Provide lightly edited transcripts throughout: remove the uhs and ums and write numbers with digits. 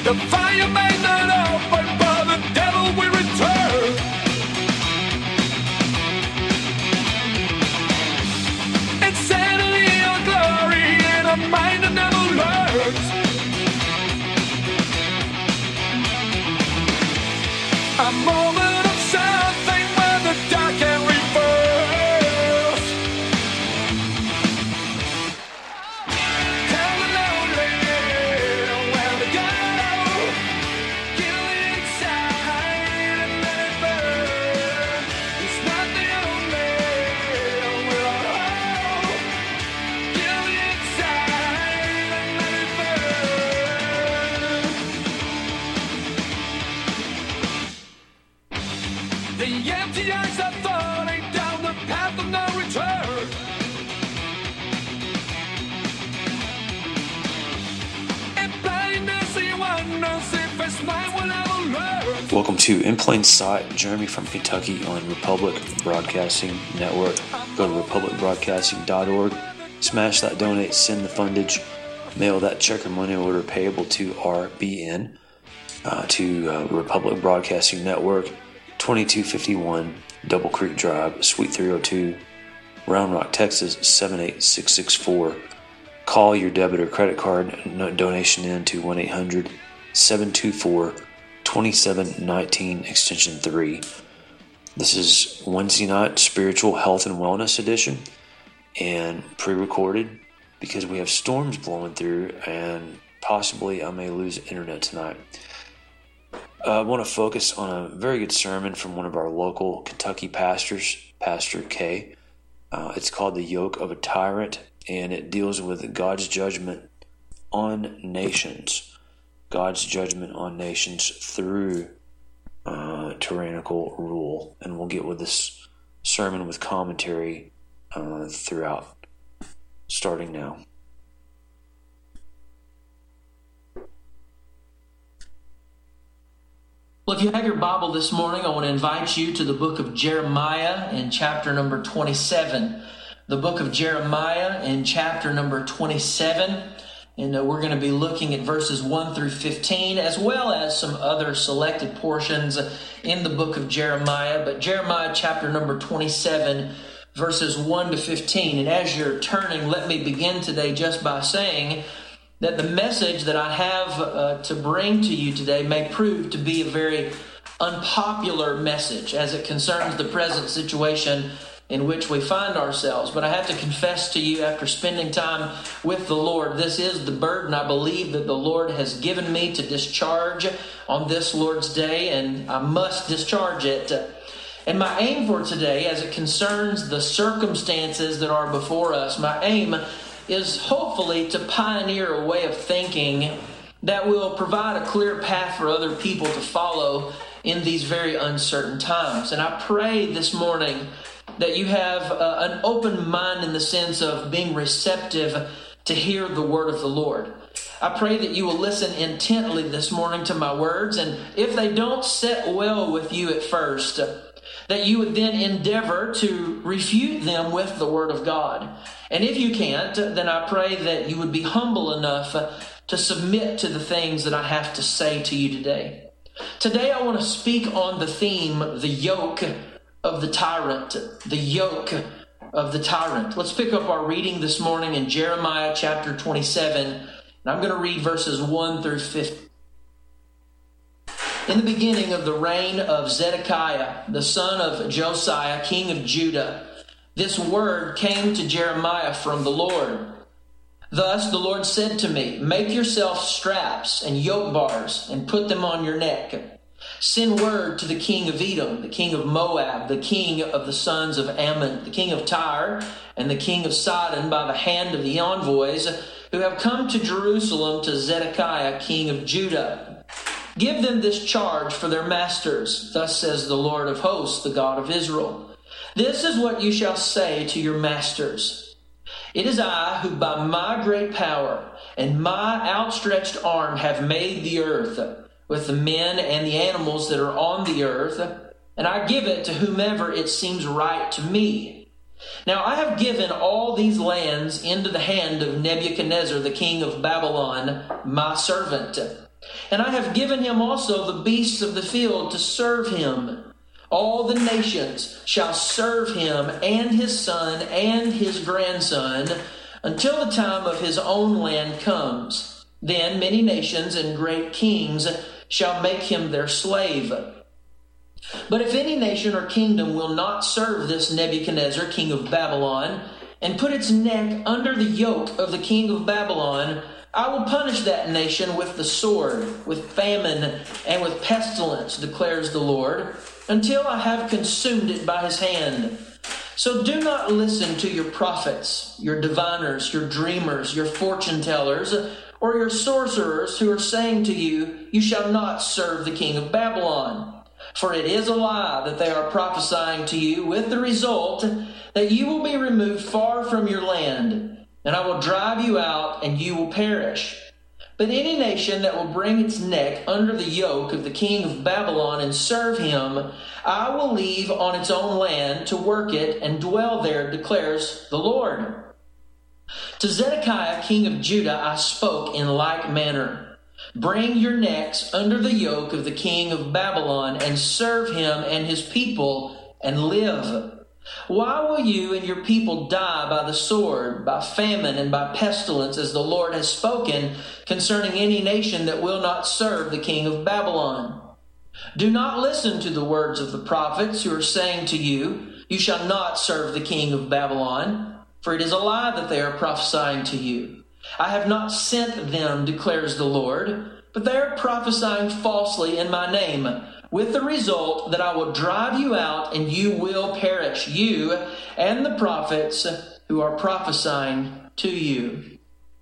The fire may not open, but the devil will return. Insanity or glory in a mind that never learns. A moment of something when the dark can reverse. Tell the lonely where to go. Kill the inside and let it burn. It's not the only will I hold. Kill the inside and let it burn. The empty eyes are falling down the path of no return. And blindness, he wonders if his mind will ever learn. Welcome to In Plain Sight, Jeremy from Kentucky on Republic Broadcasting Network. Go to republicbroadcasting.org, smash that donate, send the fundage, mail that check or money order payable to RBN, to Republic Broadcasting Network, 2251 Double Creek Drive, Suite 302, Round Rock, Texas, 78664. Call your debit or credit card donation in to 1-800-724-2719, extension 3. This is Wednesday night Spiritual Health and Wellness Edition, and pre-recorded because we have storms blowing through and possibly I may lose internet tonight. I want to focus on a very good sermon from one of our local Kentucky pastors, Pastor K. It's called The Yoke of a Tyrant, and it deals with God's judgment on nations. God's judgment on nations through tyrannical rule. And we'll get with this sermon with commentary throughout, starting now. Well, if you have your Bible this morning, I want to invite you to the book of Jeremiah in chapter number 27. The book of Jeremiah in chapter number 27. And we're going to be looking at verses 1 through 15, as well as some other selected portions in the book of Jeremiah. But Jeremiah chapter number 27, verses 1 to 15. And as you're turning, let me begin today just by saying that the message that I have to bring to you today may prove to be a very unpopular message as it concerns the present situation in which we find ourselves. But I have to confess to you, after spending time with the Lord, this is the burden I believe that the Lord has given me to discharge on this Lord's Day, and I must discharge it. And my aim for today, as it concerns the circumstances that are before us, my aim is hopefully to pioneer a way of thinking that will provide a clear path for other people to follow in these very uncertain times. And I pray this morning that you have an open mind in the sense of being receptive to hear the word of the Lord. I pray that you will listen intently this morning to my words, and if they don't sit well with you at first, that you would then endeavor to refute them with the word of God. And if you can't, then I pray that you would be humble enough to submit to the things that I have to say to you today. Today I want to speak on the theme, the yoke of the tyrant. The yoke of the tyrant. Let's pick up our reading this morning in Jeremiah chapter 27. And I'm going to read verses 1 through 15. In the beginning of the reign of Zedekiah, the son of Josiah, king of Judah, this word came to Jeremiah from the Lord. Thus the Lord said to me, make yourself straps and yoke bars and put them on your neck. Send word to the king of Edom, the king of Moab, the king of the sons of Ammon, the king of Tyre, and the king of Sidon by the hand of the envoys who have come to Jerusalem to Zedekiah, king of Judah. Give them this charge for their masters. Thus says the Lord of hosts, the God of Israel. This is what you shall say to your masters. It is I who by my great power and my outstretched arm have made the earth with the men and the animals that are on the earth, and I give it to whomever it seems right to me. Now I have given all these lands into the hand of Nebuchadnezzar, the king of Babylon, my servant. And I have given him also the beasts of the field to serve him. All the nations shall serve him, and his son and his grandson, until the time of his own land comes. Then many nations and great kings shall make him their slave. But if any nation or kingdom will not serve this Nebuchadnezzar, king of Babylon, and put its neck under the yoke of the king of Babylon, I will punish that nation with the sword, with famine, and with pestilence, declares the Lord, until I have consumed it by his hand. So do not listen to your prophets, your diviners, your dreamers, your fortune tellers, or your sorcerers who are saying to you, you shall not serve the king of Babylon. For it is a lie that they are prophesying to you, with the result that you will be removed far from your land, and I will drive you out, and you will perish. But any nation that will bring its neck under the yoke of the king of Babylon and serve him, I will leave on its own land to work it and dwell there, declares the Lord. To Zedekiah, king of Judah, I spoke in like manner. Bring your necks under the yoke of the king of Babylon and serve him and his people and live. Why will you and your people die by the sword, by famine, and by pestilence, as the Lord has spoken concerning any nation that will not serve the king of Babylon? Do not listen to the words of the prophets who are saying to you, you shall not serve the king of Babylon, for it is a lie that they are prophesying to you. I have not sent them, declares the Lord, but they are prophesying falsely in my name, with the result that I will drive you out and you will perish, you and the prophets who are prophesying to you.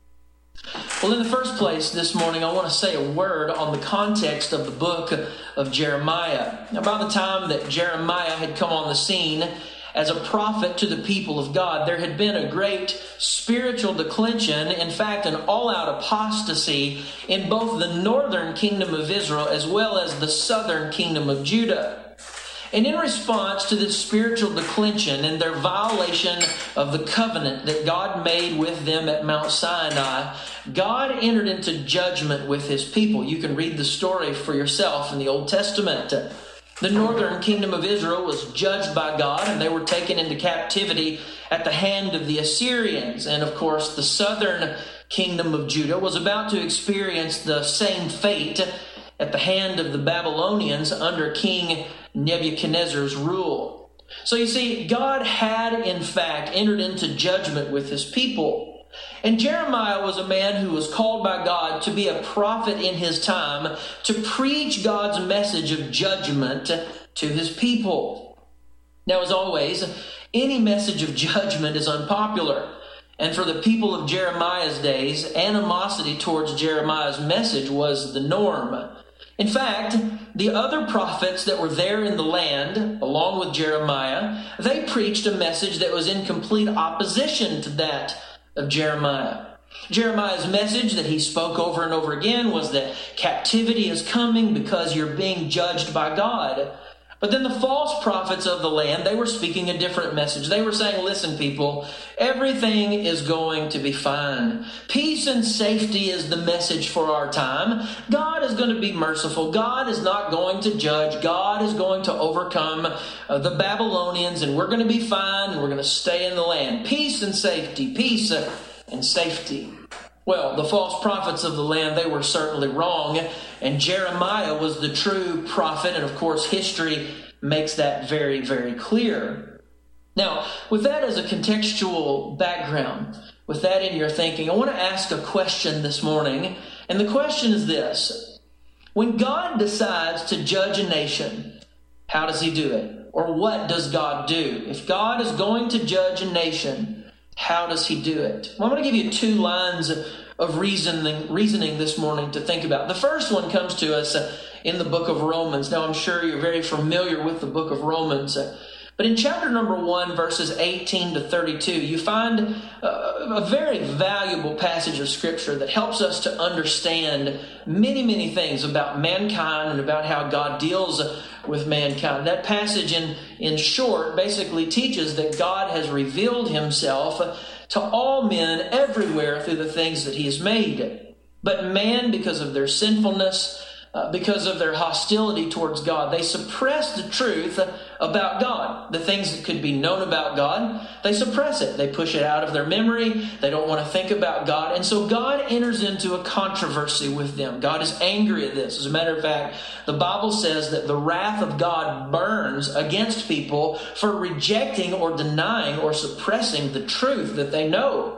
Well, in the first place this morning, I want to say a word on the context of the book of Jeremiah. Now, by the time that Jeremiah had come on the scene as a prophet to the people of God, there had been a great spiritual declension, in fact, an all-out apostasy in both the northern kingdom of Israel as well as the southern kingdom of Judah. And in response to this spiritual declension and their violation of the covenant that God made with them at Mount Sinai, God entered into judgment with his people. You can read the story for yourself in the Old Testament. The northern kingdom of Israel was judged by God, and they were taken into captivity at the hand of the Assyrians. And of course, the southern kingdom of Judah was about to experience the same fate at the hand of the Babylonians under King Nebuchadnezzar's rule. So you see, God had in fact entered into judgment with his people. And Jeremiah was a man who was called by God to be a prophet in his time, to preach God's message of judgment to his people. Now, as always, any message of judgment is unpopular. And for the people of Jeremiah's days, animosity towards Jeremiah's message was the norm. In fact, the other prophets that were there in the land, along with Jeremiah, they preached a message that was in complete opposition to that of Jeremiah. Jeremiah's message that he spoke over and over again was that captivity is coming because you're being judged by God. But then the false prophets of the land, they were speaking a different message. They were saying, listen, people, everything is going to be fine. Peace and safety is the message for our time. God is going to be merciful. God is not going to judge. God is going to overcome the Babylonians, and we're going to be fine, and we're going to stay in the land. Peace and safety. Peace and safety. Well, the false prophets of the land, they were certainly wrong, and Jeremiah was the true prophet, and of course history makes that very, very clear. Now, with that as a contextual background, with that in your thinking, I want to ask a question this morning, and the question is this. When God decides to judge a nation, how does he do it? Or what does God do? If God is going to judge a nation, how does he do it? Well, I'm going to give you two lines of reasoning this morning to think about. The first one comes to us in the book of Romans. Now, I'm sure you're very familiar with the book of Romans. But in chapter number 1, verses 18 to 32, you find a very valuable passage of Scripture that helps us to understand many, many things about mankind and about how God deals with mankind. That passage, in short, basically teaches that God has revealed himself to all men everywhere through the things that he has made. But man, because of their sinfulness, because of their hostility towards God, they suppress the truth about God. The things that could be known about God, they suppress it. They push it out of their memory. They don't want to think about God. And so God enters into a controversy with them. God is angry at this. As a matter of fact, the Bible says that the wrath of God burns against people for rejecting or denying or suppressing the truth that they know.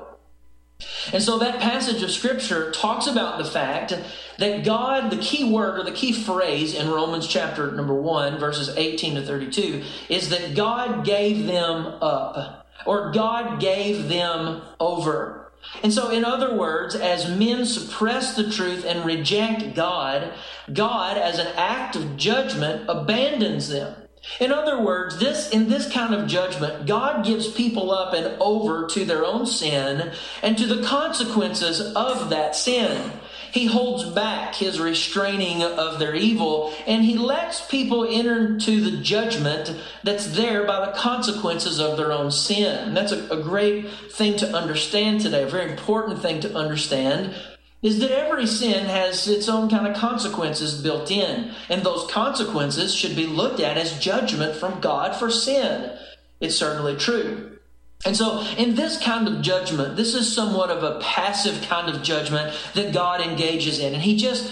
And so that passage of Scripture talks about the fact that God, the key word or the key phrase in Romans chapter number 1, verses 18 to 32, is that God gave them up, or God gave them over. And so, in other words, as men suppress the truth and reject God, God, as an act of judgment, abandons them. In other words, in this kind of judgment, God gives people up and over to their own sin and to the consequences of that sin. He holds back his restraining of their evil, and he lets people enter into the judgment that's there by the consequences of their own sin. And that's a great thing to understand today, a very important thing to understand, is that every sin has its own kind of consequences built in. And those consequences should be looked at as judgment from God for sin. It's certainly true. And so in this kind of judgment, this is somewhat of a passive kind of judgment that God engages in. And he just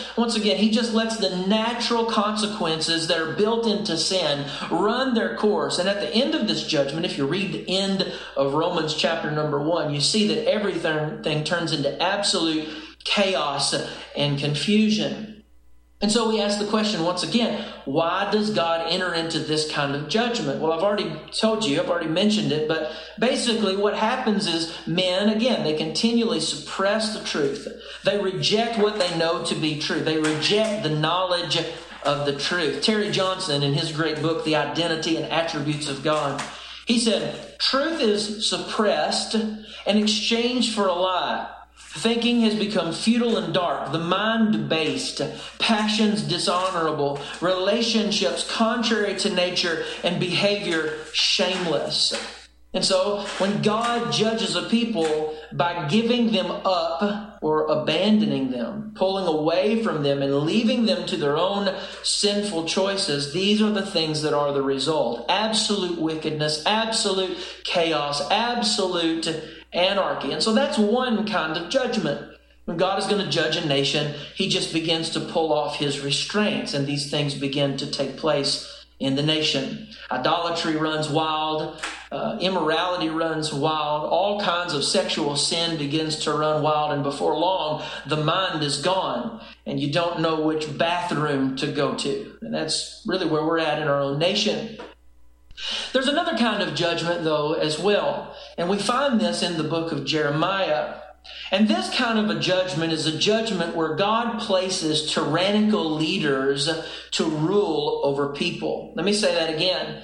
lets the natural consequences that are built into sin run their course. And at the end of this judgment, if you read the end of Romans chapter number 1, you see that everything turns into absolute chaos and confusion. And so we ask the question once again, why does God enter into this kind of judgment? Well, I've already mentioned it, but basically what happens is men, again, they continually suppress the truth. They reject what they know to be true. They reject the knowledge of the truth. Terry Johnson, in his great book, The Identity and Attributes of God, he said, truth is suppressed and exchanged for a lie. Thinking has become futile and dark, the mind debased, passions dishonorable, relationships contrary to nature, and behavior shameless. And so when God judges a people by giving them up or abandoning them, pulling away from them and leaving them to their own sinful choices, these are the things that are the result. Absolute wickedness, absolute chaos, absolute anarchy. And so that's one kind of judgment. When God is going to judge a nation, he just begins to pull off his restraints, and these things begin to take place in the nation. Idolatry runs wild, immorality runs wild, all kinds of sexual sin begins to run wild, and before long, the mind is gone, and you don't know which bathroom to go to. And that's really where we're at in our own nation. There's another kind of judgment, though, as well. And we find this in the book of Jeremiah. And this kind of a judgment is a judgment where God places tyrannical leaders to rule over people. Let me say that again.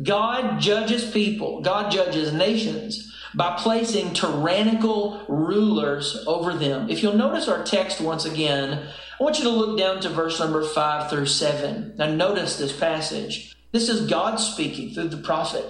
God judges people, God judges nations by placing tyrannical rulers over them. If you'll notice our text once again, I want you to look down to verse number 5 through 7. Now notice this passage. This is God speaking through the prophet.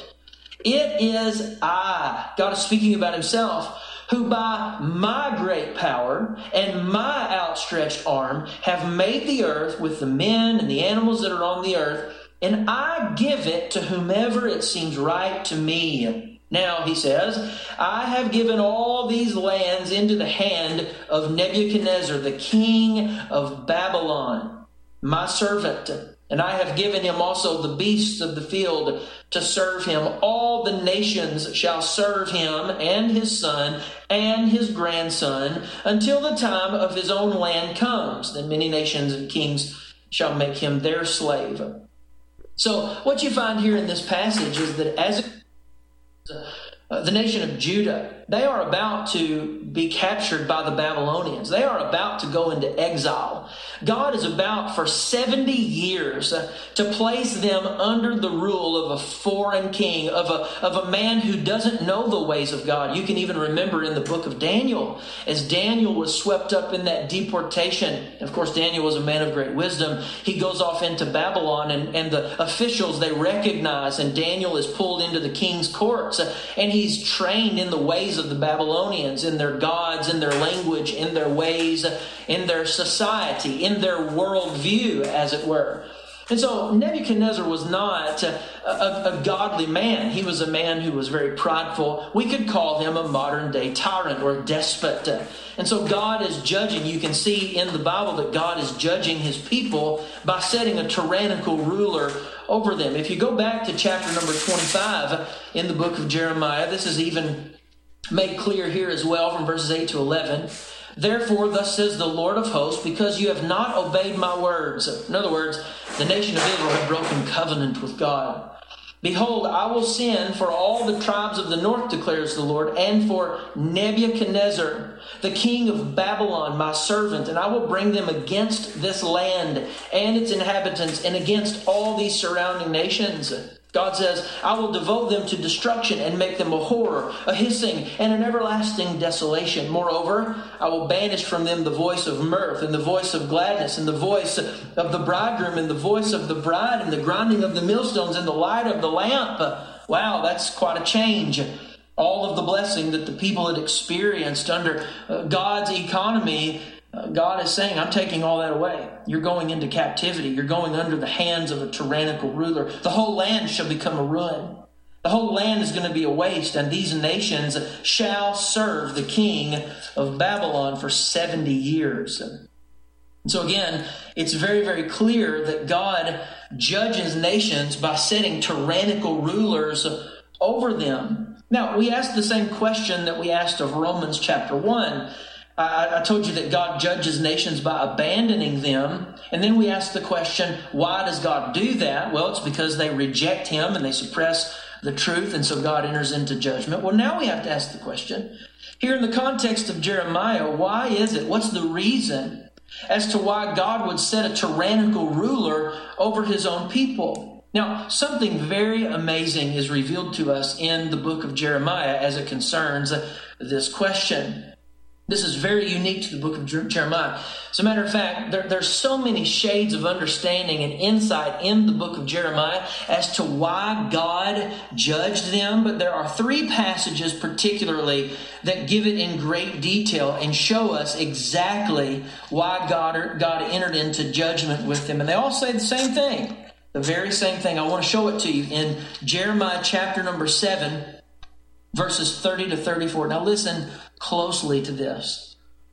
It is I, God is speaking about himself, who by my great power and my outstretched arm have made the earth with the men and the animals that are on the earth, and I give it to whomever it seems right to me. Now, he says, I have given all these lands into the hand of Nebuchadnezzar, the king of Babylon, my servant. And I have given him also the beasts of the field to serve him. All the nations shall serve him and his son and his grandson until the time of his own land comes. Then many nations and kings shall make him their slave. So what you find here in this passage is that as the nation of Judah, they are about to be captured by the Babylonians. They are about to go into exile. God is about for 70 years to place them under the rule of a foreign king, of a man who doesn't know the ways of God. You can even remember in the book of Daniel, as Daniel was swept up in that deportation. Of course, Daniel was a man of great wisdom. He goes off into Babylon, and the officials, they recognize, and Daniel is pulled into the king's courts, and he's trained in the ways ways of the Babylonians, in their gods, in their language, in their ways, in their society, in their worldview, as it were. And so Nebuchadnezzar was not a godly man. He was a man who was very prideful. We could call him a modern day tyrant or a despot. And so God is judging. You can see in the Bible that God is judging his people by setting a tyrannical ruler over them. If you go back to chapter number 25 in the book of Jeremiah, this is even made clear here as well from verses 8 to 11. Therefore, thus says the Lord of hosts, because you have not obeyed my words. In other words, the nation of Israel had broken covenant with God. Behold, I will send for all the tribes of the north, declares the Lord, and for Nebuchadnezzar, the king of Babylon, my servant, and I will bring them against this land and its inhabitants and against all these surrounding nations. God says, I will devote them to destruction and make them a horror, a hissing, and an everlasting desolation. Moreover, I will banish from them the voice of mirth and the voice of gladness and the voice of the bridegroom and the voice of the bride and the grinding of the millstones and the light of the lamp. Wow, that's quite a change. All of the blessing that the people had experienced under God's economy, God is saying, I'm taking all that away. You're going into captivity. You're going under the hands of a tyrannical ruler. The whole land shall become a ruin. The whole land is going to be a waste, and these nations shall serve the king of Babylon for 70 years. And so again, it's very, very clear that God judges nations by setting tyrannical rulers over them. Now, we asked the same question that we asked of Romans chapter 1. I told you that God judges nations by abandoning them. And then we asked the question, why does God do that? Well, it's because they reject him and they suppress the truth, and so God enters into judgment. Well, now we have to ask the question, here in the context of Jeremiah, why is it? What's the reason as to why God would set a tyrannical ruler over his own people? Now, something very amazing is revealed to us in the book of Jeremiah as it concerns this question. This is very unique to the book of Jeremiah. As a matter of fact, there's so many shades of understanding and insight in the book of Jeremiah as to why God judged them. But there are three passages particularly that give it in great detail and show us exactly why God entered into judgment with them. And they all say the same thing, the very same thing. I want to show it to you in Jeremiah chapter number 7. Verses 30 to 34. Now listen closely to this.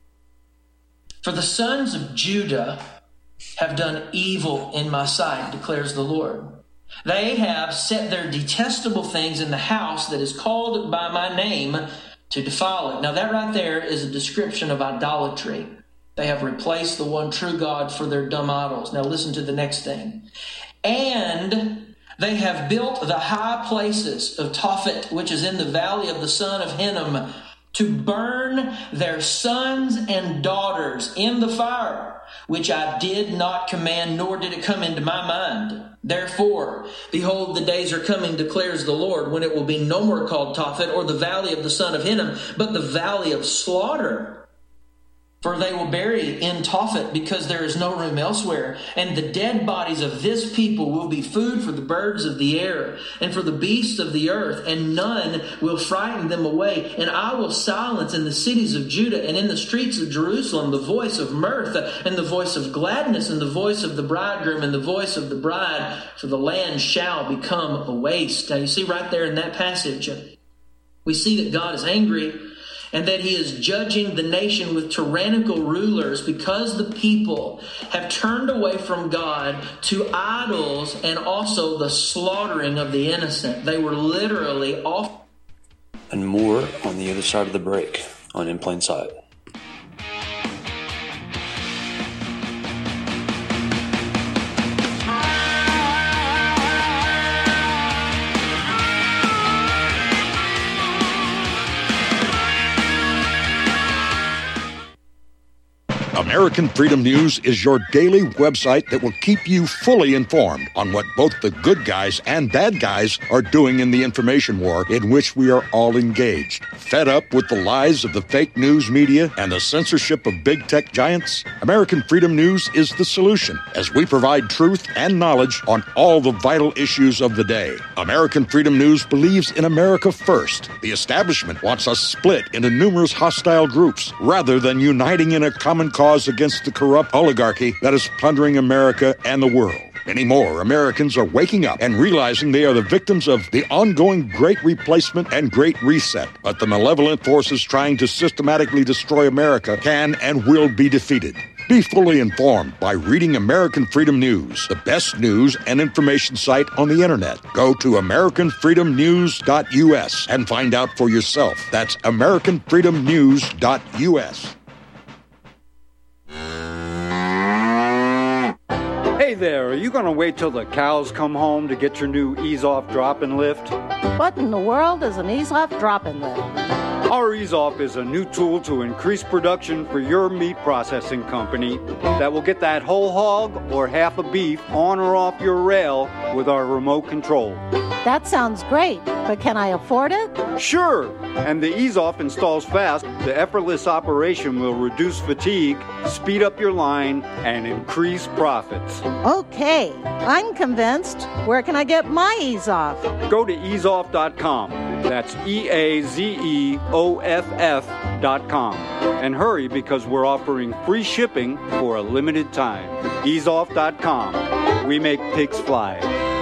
For the sons of Judah have done evil in my sight, declares the Lord. They have set their detestable things in the house that is called by my name to defile it. Now that right there is a description of idolatry. They have replaced the one true God for their dumb idols. Now listen to the next thing. And they have built the high places of Tophet, which is in the valley of the son of Hinnom, to burn their sons and daughters in the fire, which I did not command, nor did it come into my mind. Therefore, behold, the days are coming, declares the Lord, when it will be no more called Tophet or the valley of the son of Hinnom, but the valley of slaughter. For they will bury in Tophet, because there is no room elsewhere. And the dead bodies of this people will be food for the birds of the air and for the beasts of the earth, and none will frighten them away. And I will silence in the cities of Judah and in the streets of Jerusalem the voice of mirth and the voice of gladness and the voice of the bridegroom and the voice of the bride, for the land shall become a waste. Now you see right there in that passage, we see that God is angry and that he is judging the nation with tyrannical rulers because the people have turned away from God to idols and also the slaughtering of the innocent. They were literally off. And more on the other side of the break on In Plain Sight. American Freedom News is your daily website that will keep you fully informed on what both the good guys and bad guys are doing in the information war in which we are all engaged. Fed up with the lies of the fake news media and the censorship of big tech giants? American Freedom News is the solution, as we provide truth and knowledge on all the vital issues of the day. American Freedom News believes in America first. The establishment wants us split into numerous hostile groups rather than uniting in a common cause against the corrupt oligarchy that is plundering America and the world. Many more Americans are waking up and realizing they are the victims of the ongoing Great Replacement and Great Reset. But the malevolent forces trying to systematically destroy America can and will be defeated. Be fully informed by reading American Freedom News, the best news and information site on the internet. Go to AmericanFreedomNews.us and find out for yourself. That's AmericanFreedomNews.us. Hey there, are you going to wait till the cows come home to get your new ease-off drop-and lift? What in the world is an ease-off drop-and lift? Our ease-off is a new tool to increase production for your meat processing company that will get that whole hog or half a beef on or off your rail with our remote control. That sounds great, but can I afford it? Sure, and the ease-off installs fast. The effortless operation will reduce fatigue, speed up your line, and increase profits. Okay, I'm convinced. Where can I get my ease-off? Go to easeoff.com. That's EAZEOFF.com. And hurry, because we're offering free shipping for a limited time. Easeoff.com. We make pigs fly.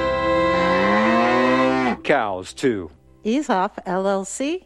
Cows, too. Ease-off, LLC,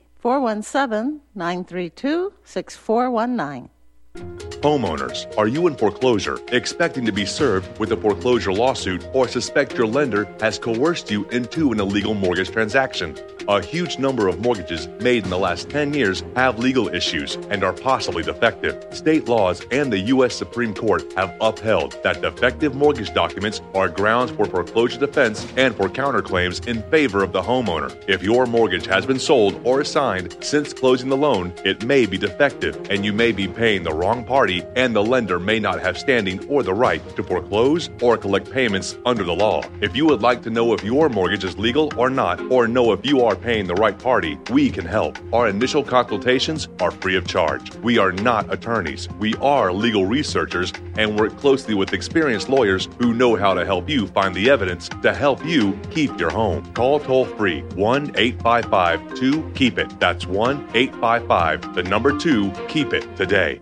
417-932-6419. Homeowners, are you in foreclosure, expecting to be served with a foreclosure lawsuit, or suspect your lender has coerced you into an illegal mortgage transaction? A huge number of mortgages made in the last 10 years have legal issues and are possibly defective. State laws and the U.S. Supreme Court have upheld that defective mortgage documents are grounds for foreclosure defense and for counterclaims in favor of the homeowner. If your mortgage has been sold or assigned since closing the loan, it may be defective and you may be paying the wrong party, and the lender may not have standing or the right to foreclose or collect payments under the law. If you would like to know if your mortgage is legal or not, or know if you are paying the right party, we can help. Our initial consultations are free of charge. We are not attorneys. We are legal researchers and work closely with experienced lawyers who know how to help you find the evidence to help you keep your home. Call toll-free 1-855-2-KEEP-IT. That's 1-855-2-KEEP-IT today.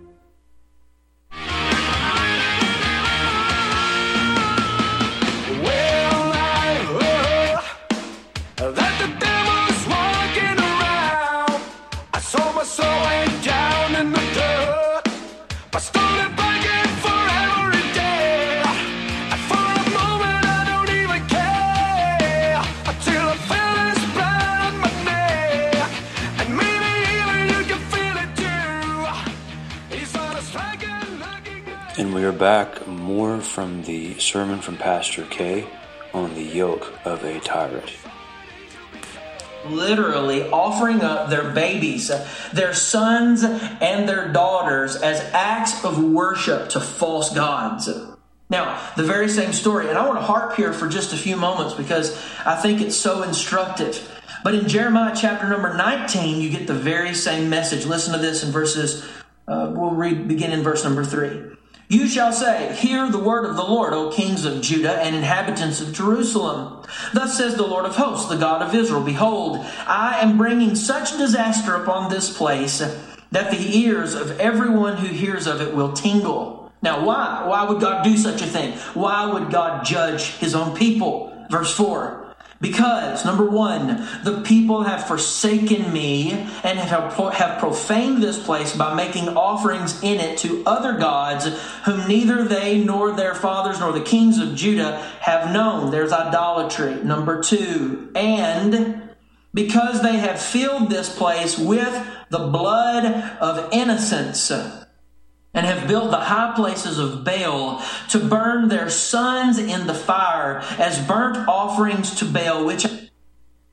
And we are back, more from the sermon from Pastor K on the yoke of a tyrant. Literally offering up their babies, their sons and their daughters as acts of worship to false gods. Now, the very same story, and I want to harp here for just a few moments because I think it's so instructive. But in Jeremiah chapter number 19, you get the very same message. Listen to this in verses, begin in verse number 3. You shall say, hear the word of the Lord, O kings of Judah and inhabitants of Jerusalem. Thus says the Lord of hosts, the God of Israel, behold, I am bringing such disaster upon this place that the ears of everyone who hears of it will tingle. Now, why? Why would God do such a thing? Why would God judge his own people? Verse 4. Because, number one, the people have forsaken me and have profaned this place by making offerings in it to other gods whom neither they nor their fathers nor the kings of Judah have known. There's idolatry. Number two, and because they have filled this place with the blood of innocents and have built the high places of Baal to burn their sons in the fire as burnt offerings to Baal, which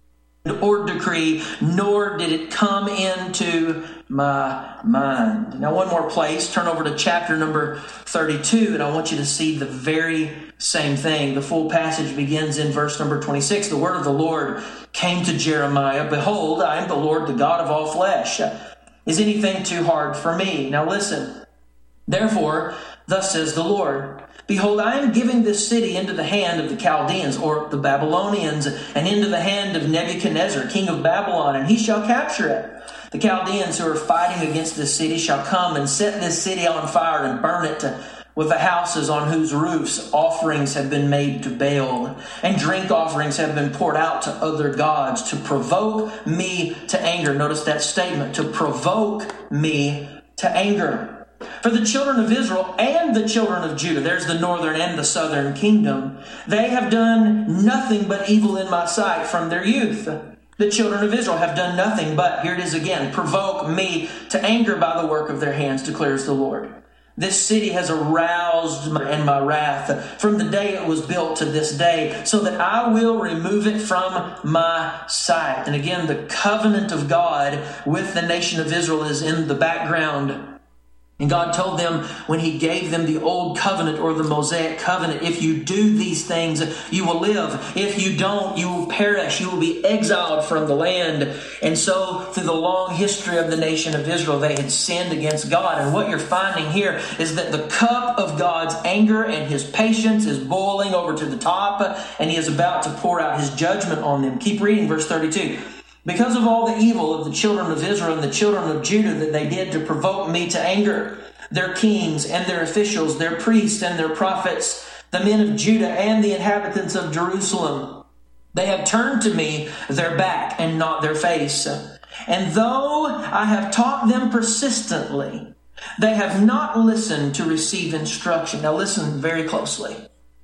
or decree, nor did it come into my mind. Now, one more place, turn over to chapter number 32, and I want you to see the very same thing. The full passage begins in verse number 26. The word of the Lord came to Jeremiah, "Behold, I am the Lord, the God of all flesh. Is anything too hard for me?" Now listen. "Therefore, thus says the Lord, behold, I am giving this city into the hand of the Chaldeans," or the Babylonians, "and into the hand of Nebuchadnezzar, king of Babylon, and he shall capture it. The Chaldeans who are fighting against this city shall come and set this city on fire and burn it with the houses on whose roofs offerings have been made to Baal, and drink offerings have been poured out to other gods, to provoke me to anger." Notice that statement, to provoke me to anger. "For the children of Israel and the children of Judah," there's the northern and the southern kingdom, "they have done nothing but evil in my sight from their youth." The children of Israel have done nothing but, here it is again, provoke me to anger by the work of their hands, declares the Lord. "This city has aroused my wrath from the day it was built to this day, so that I will remove it from my sight." And again, the covenant of God with the nation of Israel is in the background. And God told them when he gave them the old covenant or the Mosaic covenant, if you do these things, you will live. If you don't, you will perish. You will be exiled from the land. And so through the long history of the nation of Israel, they had sinned against God. And what you're finding here is that the cup of God's anger and his patience is boiling over to the top, and he is about to pour out his judgment on them. Keep reading verse 32. "Because of all the evil of the children of Israel and the children of Judah that they did to provoke me to anger, their kings and their officials, their priests and their prophets, the men of Judah and the inhabitants of Jerusalem, they have turned to me their back and not their face. And though I have taught them persistently, they have not listened to receive instruction." Now listen very closely.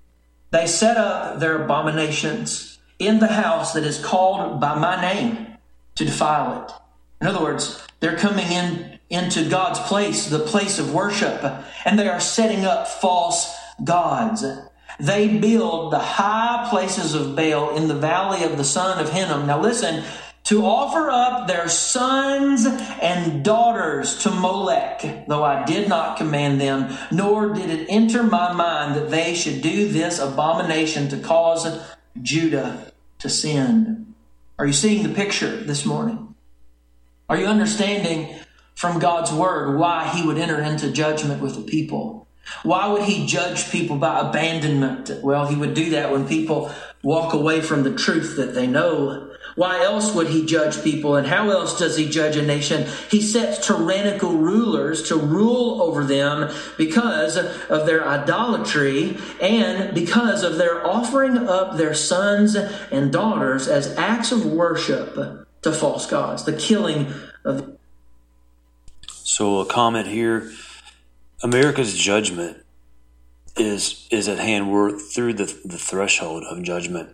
"They set up their abominations in the house that is called by my name to defile it." In other words, they're coming into God's place, the place of worship, and they are setting up false gods. They build the high places of Baal in the valley of the son of Hinnom. Now listen, to offer up their sons and daughters to Molech, though I did not command them, nor did it enter my mind that they should do this abomination to cause Judah to sin. Are you seeing the picture this morning? Are you understanding from God's word why he would enter into judgment with the people? Why would he judge people by abandonment? Well, he would do that when people walk away from the truth that they know. Why else would he judge people? And how else does he judge a nation? He sets tyrannical rulers to rule over them because of their idolatry and because of their offering up their sons and daughters as acts of worship to false gods, the killing of. So a comment here, America's judgment is at hand. We're through the threshold of judgment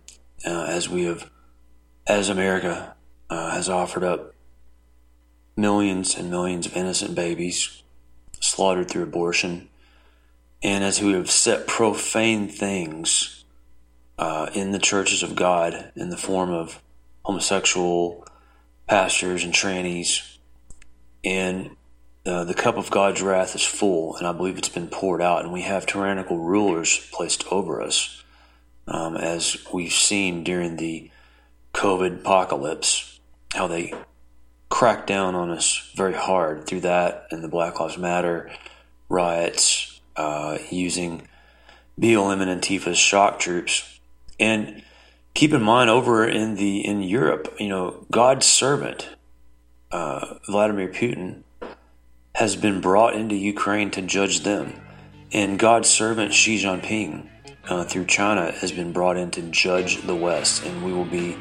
as America has offered up millions and millions of innocent babies slaughtered through abortion, and as we have set profane things in the churches of God in the form of homosexual pastors and trannies, and the cup of God's wrath is full, and I believe it's been poured out, and we have tyrannical rulers placed over us, as we've seen during the COVID apocalypse, how they cracked down on us very hard through that and the Black Lives Matter riots, using BLM and Antifa's shock troops. And keep in mind, over in Europe, God's servant, Vladimir Putin, has been brought into Ukraine to judge them. And God's servant Xi Jinping, through China, has been brought in to judge the West. And we will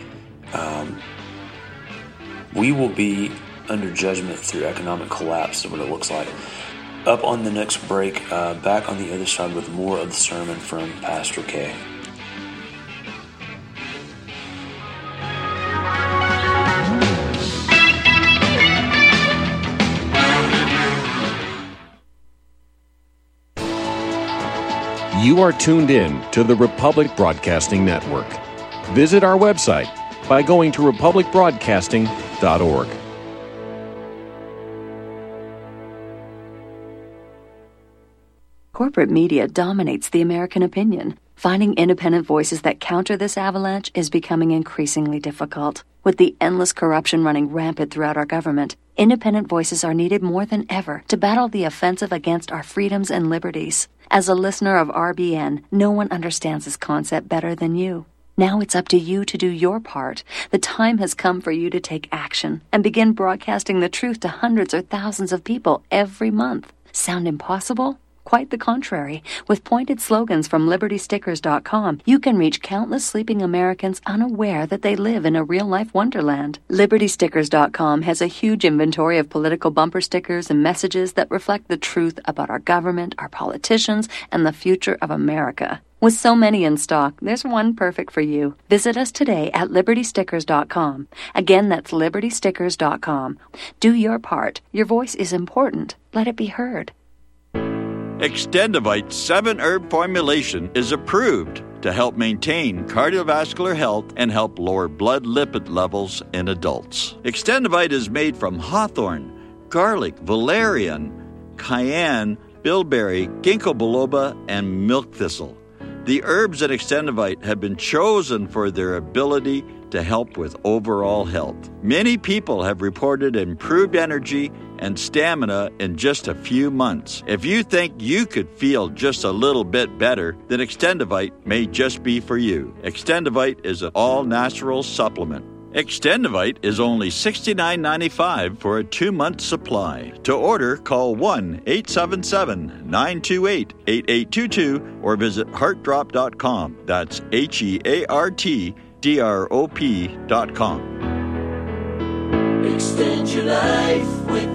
be under judgment through economic collapse, is what it looks like. Up on the next break, back on the other side with more of the sermon from Pastor K. You are tuned in to the Republic Broadcasting Network. Visit our website, by going to republicbroadcasting.org. Corporate media dominates the American opinion. Finding independent voices that counter this avalanche is becoming increasingly difficult. With the endless corruption running rampant throughout our government, independent voices are needed more than ever to battle the offensive against our freedoms and liberties. As a listener of RBN, no one understands this concept better than you. Now it's up to you to do your part. The time has come for you to take action and begin broadcasting the truth to hundreds or thousands of people every month. Sound impossible? Quite the contrary. With pointed slogans from LibertyStickers.com, you can reach countless sleeping Americans unaware that they live in a real-life wonderland. LibertyStickers.com has a huge inventory of political bumper stickers and messages that reflect the truth about our government, our politicians, and the future of America. With so many in stock, there's one perfect for you. Visit us today at LibertyStickers.com. Again, that's LibertyStickers.com. Do your part. Your voice is important. Let it be heard. Extendivite 7-herb formulation is approved to help maintain cardiovascular health and help lower blood lipid levels in adults. Extendivite is made from hawthorn, garlic, valerian, cayenne, bilberry, ginkgo biloba, and milk thistle. The herbs in Extendivite have been chosen for their ability to help with overall health. Many people have reported improved energy and stamina in just a few months. If you think you could feel just a little bit better, then Extendivite may just be for you. Extendivite is an all-natural supplement. Extendivite is only $69.95 for a 2-month supply. To order, call 1-877-928-8822 or visit heartdrop.com. That's HEARTDROP.com. Extend your life with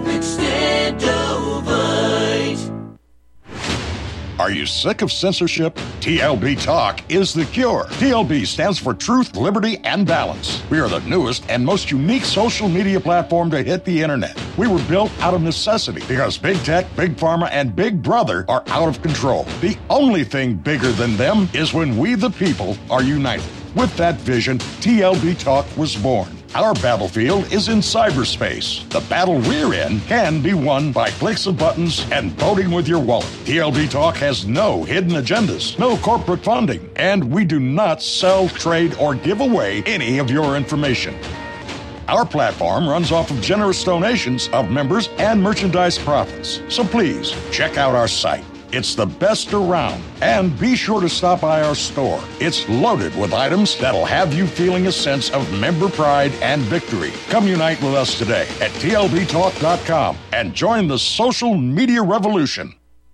Extendovite. Are you sick of censorship? TLB Talk is the cure. TLB stands for Truth, Liberty, and Balance. We are the newest and most unique social media platform to hit the internet. We were built out of necessity because Big Tech, Big Pharma, and Big Brother are out of control. The only thing bigger than them is when we, the people, are united. With that vision, TLB Talk was born. Our battlefield is in cyberspace. The battle we're in can be won by clicks of buttons and voting with your wallet. TLB Talk has no hidden agendas, no corporate funding, and we do not sell, trade, or give away any of your information. Our platform runs off of generous donations of members and merchandise profits. So please, check out our site. It's the best around. And be sure to stop by our store. It's loaded with items that'll have you feeling a sense of member pride and victory. Come unite with us today at TLBTalk.com and join the social media revolution.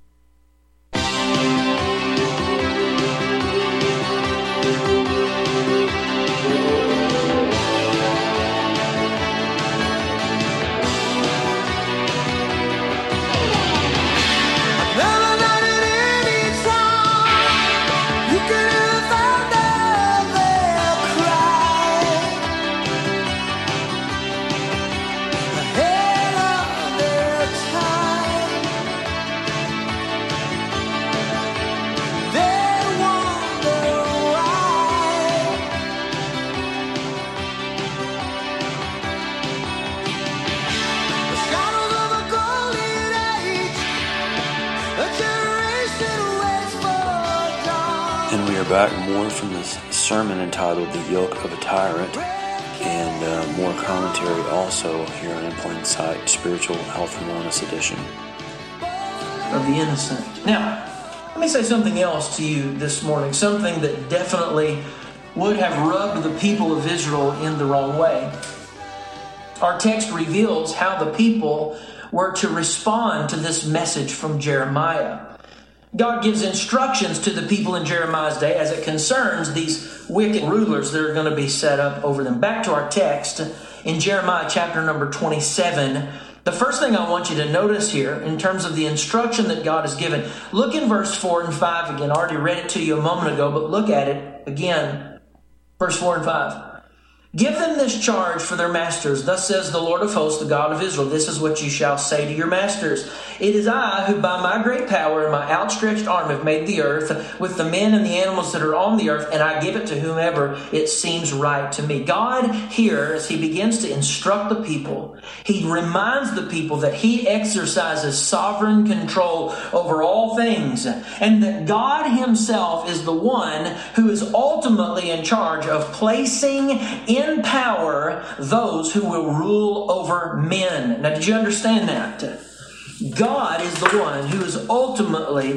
Back more from this sermon entitled The Yoke of a Tyrant, and more commentary also here on In Plain Sight, Spiritual Health and Wellness Edition. Of the innocent. Now, let me say something else to you this morning, something that definitely would have rubbed the people of Israel in the wrong way. Our text reveals how the people were to respond to this message from Jeremiah. God gives instructions to the people in Jeremiah's day as it concerns these wicked rulers that are going to be set up over them. Back to our text in Jeremiah chapter number 27. The first thing I want you to notice here in terms of the instruction that God has given, look in verse 4 and 5 again. I already read it to you a moment ago, but look at it again. Verse 4 and 5. Give them this charge for their masters. Thus says the Lord of hosts, the God of Israel. This is what you shall say to your masters. It is I who by my great power and my outstretched arm have made the earth with the men and the animals that are on the earth, and I give it to whomever it seems right to me. God here, as he begins to instruct the people, he reminds the people that he exercises sovereign control over all things, and that God himself is the one who is ultimately in charge of placing in power those who will rule over men. Now, did you understand that? God is the one who is ultimately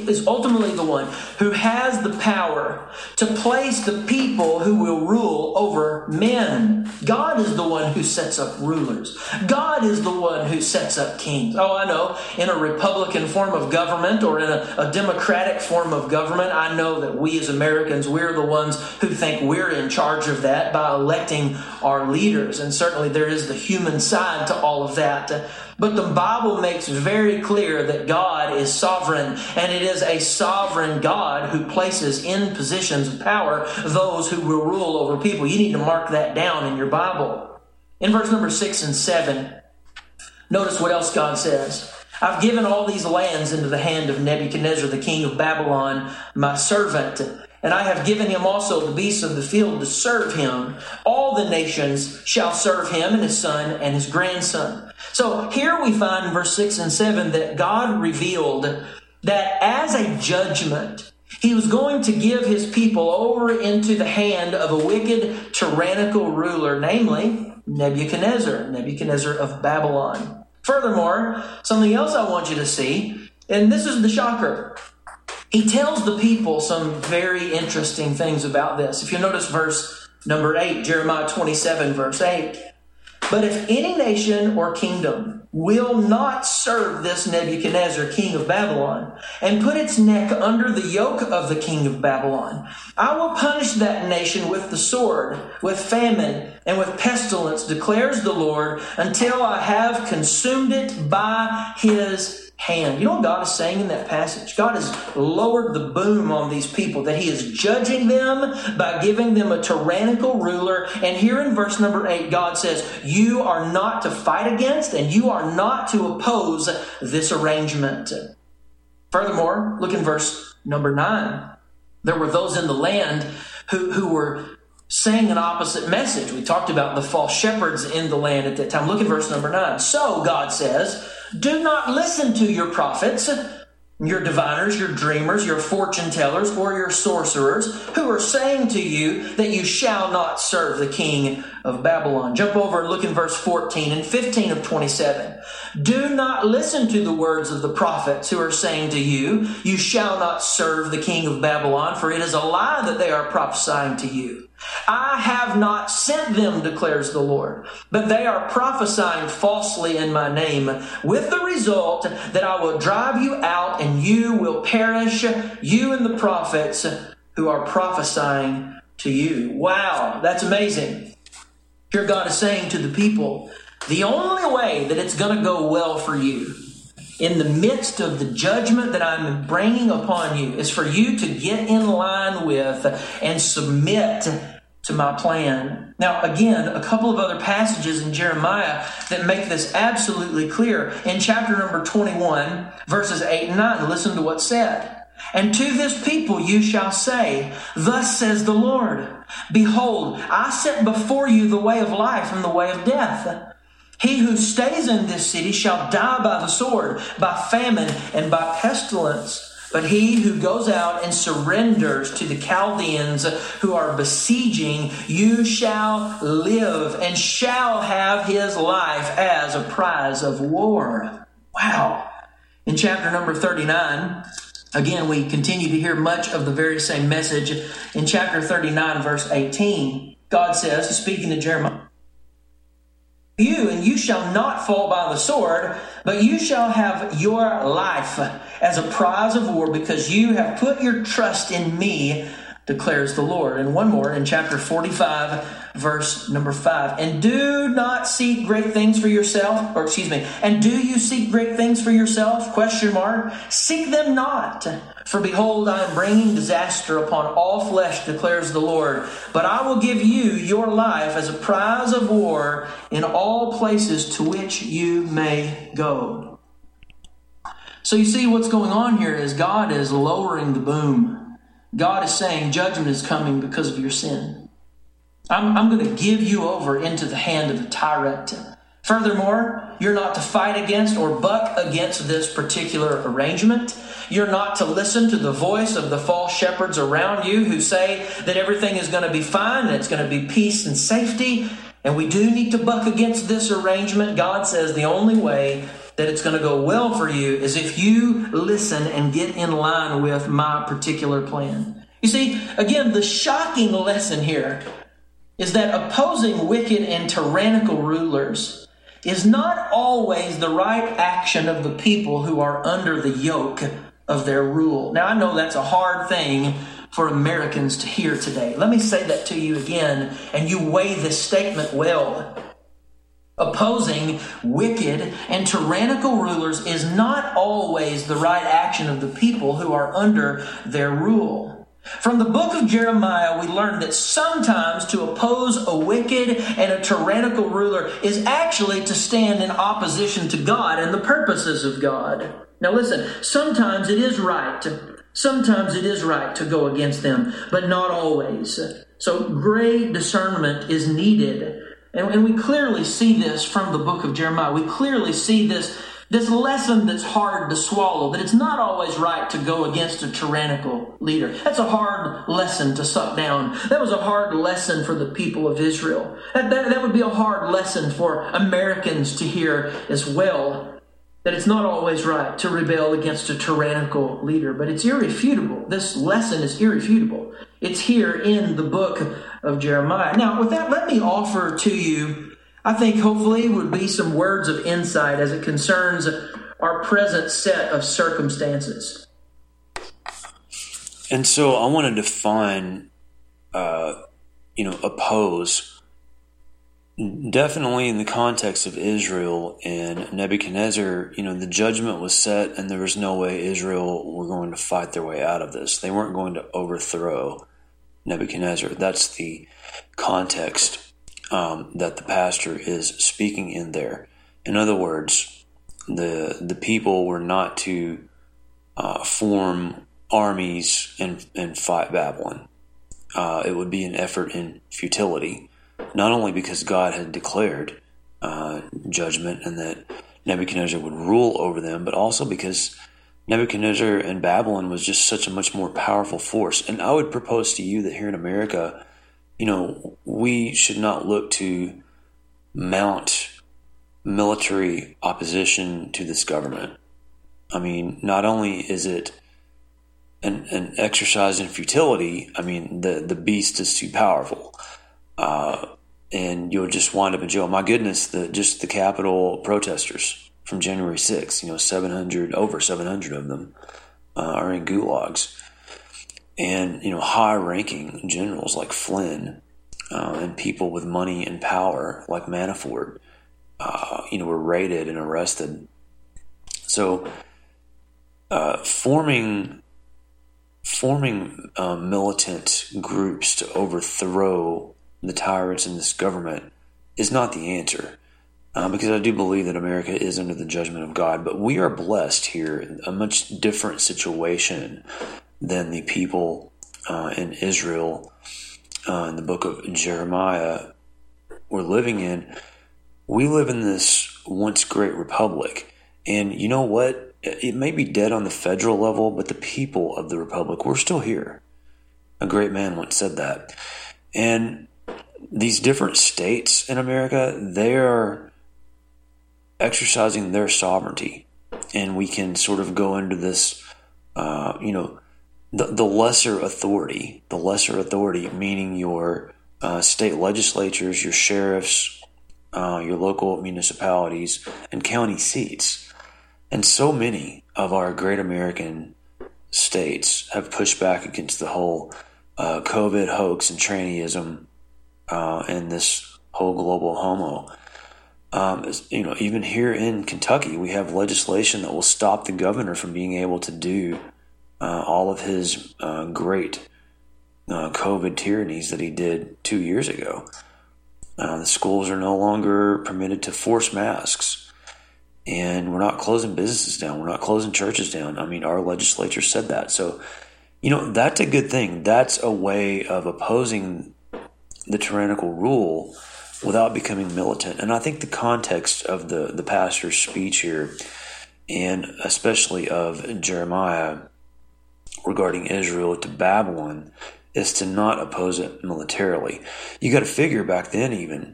the one who has the power to place the people who will rule over men. God is the one who sets up rulers. God is the one who sets up kings. Oh, I know, in a Republican form of government or in a Democratic form of government, I know that we as Americans, we're the ones who think we're in charge of that by electing our leaders. And certainly there is the human side to all of that. But the Bible makes very clear that God is sovereign, and it is a sovereign God who places in positions of power those who will rule over people. You need to mark that down in your Bible. In verse number 6 and 7, notice what else God says. I've given all these lands into the hand of Nebuchadnezzar, the king of Babylon, my servant, and I have given him also the beasts of the field to serve him. All the nations shall serve him, and his son and his grandson. So here we find in verse 6 and 7 that God revealed that as a judgment, he was going to give his people over into the hand of a wicked, tyrannical ruler, namely Nebuchadnezzar of Babylon. Furthermore, something else I want you to see, and this is the shocker. He tells the people some very interesting things about this. If you notice verse number 8, Jeremiah 27, verse 8. But if any nation or kingdom will not serve this Nebuchadnezzar, king of Babylon, and put its neck under the yoke of the king of Babylon, I will punish that nation with the sword, with famine, and with pestilence, declares the Lord, until I have consumed it by his hand. You know what God is saying in that passage? God has lowered the boom on these people, that he is judging them by giving them a tyrannical ruler. And here in verse number 8, God says, you are not to fight against and you are not to oppose this arrangement. Furthermore, look in verse number 9. There were those in the land who were saying an opposite message. We talked about the false shepherds in the land at that time. Look at verse number 9. So, God says, do not listen to your prophets, your diviners, your dreamers, your fortune tellers, or your sorcerers, who are saying to you that you shall not serve the king of Babylon. Jump over and look in verse 14 and 15 of 27. Do not listen to the words of the prophets who are saying to you, you shall not serve the king of Babylon, for it is a lie that they are prophesying to you. I have not sent them, declares the Lord, but they are prophesying falsely in my name, with the result that I will drive you out and you will perish, you and the prophets who are prophesying to you. Wow, that's amazing. Here God is saying to the people, the only way that it's going to go well for you in the midst of the judgment that I'm bringing upon you is for you to get in line with and submit to my plan. Now, again, a couple of other passages in Jeremiah that make this absolutely clear. In chapter number 21, verses 8 and 9, listen to what's said. And to this people you shall say, thus says the Lord, behold, I set before you the way of life and the way of death. He who stays in this city shall die by the sword, by famine, and by pestilence. But he who goes out and surrenders to the Chaldeans who are besieging, you shall live and shall have his life as a prize of war. Wow. In chapter number 39, again, we continue to hear much of the very same message. In chapter 39, verse 18, God says, speaking to Jeremiah, you, and you shall not fall by the sword, but you shall have your life as a prize of war, because you have put your trust in me, declares the Lord. And one more in chapter 45, verse number 5. And do not seek great things for yourself, and do you seek great things for yourself? Question mark. Seek them not. For behold, I am bringing disaster upon all flesh, declares the Lord. But I will give you your life as a prize of war in all places to which you may go. So you see what's going on here is God is lowering the boom. God is saying judgment is coming because of your sin. I'm going to give you over into the hand of the tyrant. Furthermore, you're not to fight against or buck against this particular arrangement. You're not to listen to the voice of the false shepherds around you who say that everything is going to be fine and it's going to be peace and safety. And we do need to buck against this arrangement. God says the only way that it's going to go well for you is if you listen and get in line with my particular plan. You see, again, the shocking lesson here is that opposing wicked and tyrannical rulers is not always the right action of the people who are under the yoke of their rule. Now, I know that's a hard thing for Americans to hear today. Let me say that to you again, and you weigh this statement well. Opposing wicked and tyrannical rulers is not always the right action of the people who are under their rule. From the book of Jeremiah, we learn that sometimes to oppose a wicked and a tyrannical ruler is actually to stand in opposition to God and the purposes of God. Now listen, sometimes it is right to go against them, but not always. So great discernment is needed. And we clearly see this from the book of Jeremiah. We clearly see this lesson that's hard to swallow, that it's not always right to go against a tyrannical leader. That's a hard lesson to suck down. That was a hard lesson for the people of Israel. That would be a hard lesson for Americans to hear as well, that it's not always right to rebel against a tyrannical leader. But it's irrefutable. This lesson is irrefutable. It's here in the book of Jeremiah. Now, with that, let me offer to you, I think hopefully would be some words of insight as it concerns our present set of circumstances. And so I want to define, oppose, definitely in the context of Israel and Nebuchadnezzar. The judgment was set and there was no way Israel were going to fight their way out of this. They weren't going to overthrow Nebuchadnezzar. That's the context that the pastor is speaking in there. In other words, the people were not to form armies and fight Babylon. It would be an effort in futility, not only because God had declared judgment and that Nebuchadnezzar would rule over them, but also because Nebuchadnezzar and Babylon was just such a much more powerful force. And I would propose to you that here in America, we should not look to mount military opposition to this government. I mean, not only is it an exercise in futility, I mean, the beast is too powerful. And you'll just wind up in jail. My goodness, the Capitol protesters from January 6th, over 700 of them are in gulags. And, high-ranking generals like Flynn and people with money and power like Manafort, were raided and arrested. So forming militant groups to overthrow the tyrants in this government is not the answer. Because I do believe that America is under the judgment of God, but we are blessed here, a much different situation than the people in Israel in the book of Jeremiah were living in. We live in this once great republic, and you know what? It may be dead on the federal level, but the people of the republic, we're still here. A great man once said that. And these different states in America, they are exercising their sovereignty, and we can sort of go into this, the lesser authority, meaning your state legislatures, your sheriffs, your local municipalities, and county seats. And so many of our great American states have pushed back against the whole COVID hoax and trannyism and this whole global homo. Even here in Kentucky, we have legislation that will stop the governor from being able to do all of his great COVID tyrannies that he did 2 years ago. The schools are no longer permitted to force masks, and we're not closing businesses down. We're not closing churches down. I mean, our legislature said that. So, that's a good thing. That's a way of opposing the tyrannical rule without becoming militant. And I think the context of the pastor's speech here, and especially of Jeremiah regarding Israel to Babylon, is to not oppose it militarily. You got to figure back then even,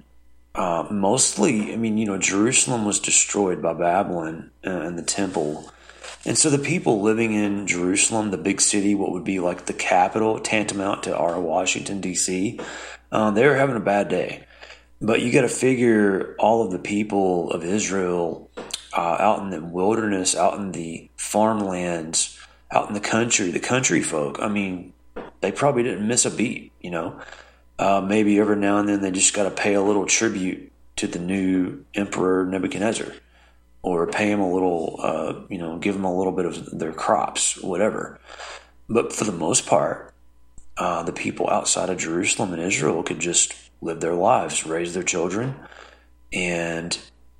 mostly, Jerusalem was destroyed by Babylon and the temple. And so the people living in Jerusalem, the big city, what would be like the capital, tantamount to our Washington, D.C., they were having a bad day. But you got to figure all of the people of Israel out in the wilderness, out in the farmlands, out in the country folk. They probably didn't miss a beat, Maybe every now and then they just got to pay a little tribute to the new emperor Nebuchadnezzar, or pay him a little, give them a little bit of their crops, whatever. But for the most part, the people outside of Jerusalem and Israel could just live their lives, raise their children, and,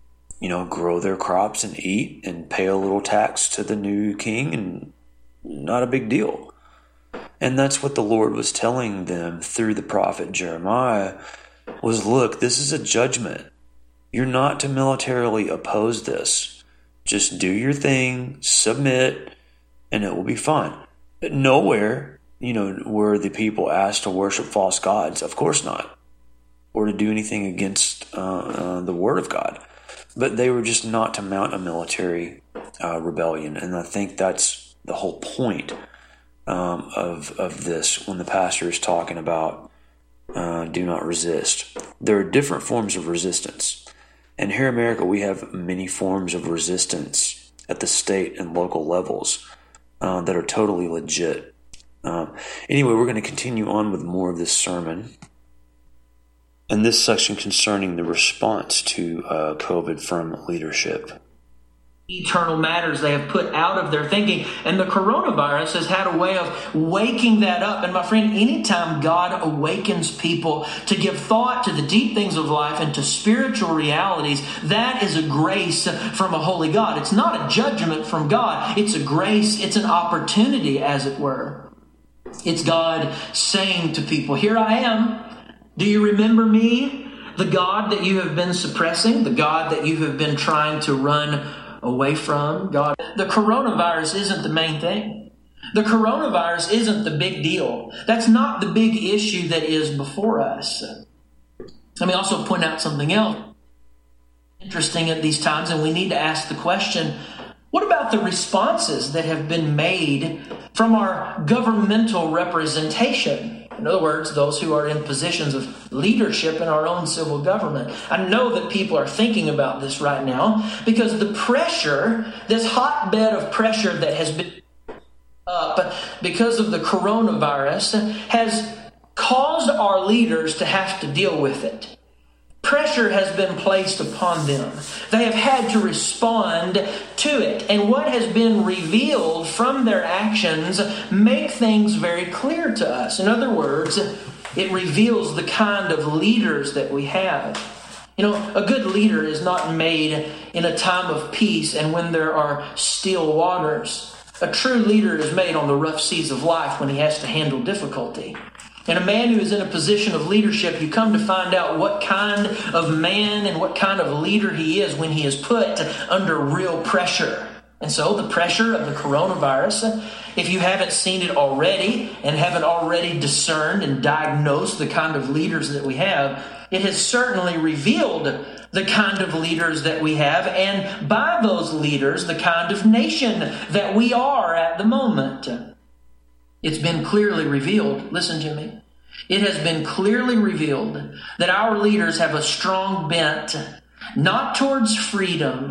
grow their crops and eat and pay a little tax to the new king, and not a big deal. And that's what the Lord was telling them through the prophet Jeremiah was, look, this is a judgment. You're not to militarily oppose this. Just do your thing, submit, and it will be fine. But nowhere, were the people asked to worship false gods. Of course not. Or to do anything against the word of God. But they were just not to mount a military rebellion. And I think that's the whole point of this when the pastor is talking about do not resist. There are different forms of resistance. And here in America, we have many forms of resistance at the state and local levels that are totally legit. Anyway, we're going to continue on with more of this sermon. And this section concerning the response to COVID from leadership. Eternal matters they have put out of their thinking. And the coronavirus has had a way of waking that up. And my friend, anytime God awakens people to give thought to the deep things of life and to spiritual realities, that is a grace from a holy God. It's not a judgment from God. It's a grace. It's an opportunity, as it were. It's God saying to people, here I am. Do you remember me? The God that you have been suppressing, the God that you have been trying to run away from, God. The coronavirus isn't the main thing. The coronavirus isn't the big deal. That's not the big issue that is before us. Let me also point out something else interesting at these times, and we need to ask the question, what about the responses that have been made from our governmental representation? In other words, those who are in positions of leadership in our own civil government. I know that people are thinking about this right now because the pressure, this hotbed of pressure that has been up because of the coronavirus has caused our leaders to have to deal with it. Pressure has been placed upon them. They have had to respond to it. And what has been revealed from their actions make things very clear to us. In other words, it reveals the kind of leaders that we have. A good leader is not made in a time of peace and when there are still waters. A true leader is made on the rough seas of life when he has to handle difficulty. And a man who is in a position of leadership, you come to find out what kind of man and what kind of leader he is when he is put under real pressure. And so the pressure of the coronavirus, if you haven't seen it already and haven't already discerned and diagnosed the kind of leaders that we have, it has certainly revealed the kind of leaders that we have, and by those leaders, the kind of nation that we are at the moment. It's been clearly revealed, listen to me, it has been clearly revealed that our leaders have a strong bent, not towards freedom,